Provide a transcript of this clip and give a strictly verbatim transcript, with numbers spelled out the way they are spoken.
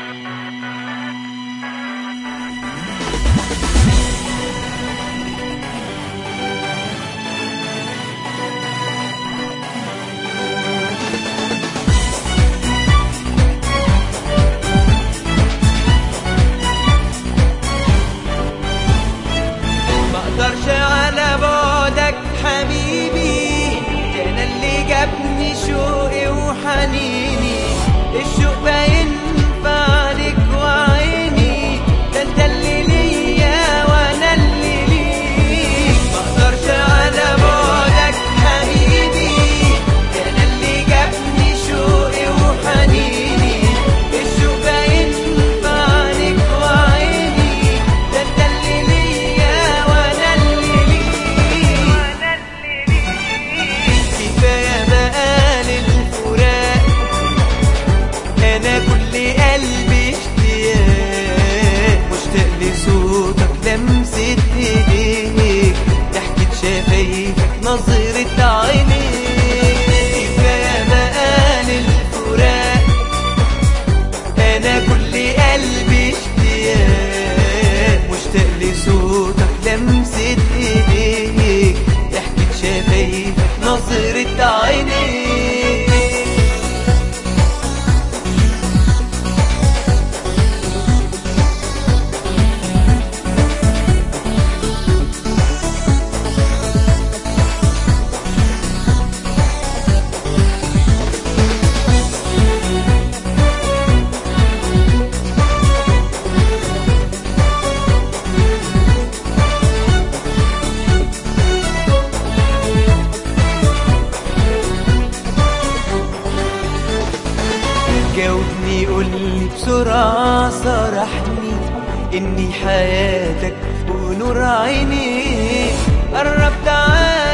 مقدرش على بعدك حبيبي، كان اللي جابني شوقي وحنيني. الشوق باين في عليك وعيني، ده انت اللي ليا وانا اللي ليك. مقدرش على بعدك حبيبي، كان اللي جابني شوقي وحنيني. الشوق باين في عليك وعيني، ده انت اللي ليا وانا اللي ليك. كفاية بقى للفراق، انا كل قلبي اشتياق. مشتاق لصوتك لمسة ايديك، ضحكة شفايفك نظرة عينيك. كفاية بقى للفراق، انا كل قلبي اشتياق. مشتاق لصوتك لمسة ايديك، ضحكة شفايفك نظرة عينيك. جاوبني قولي بسرعة، صرحني إني حياتك ونور عيني. قرب تعالى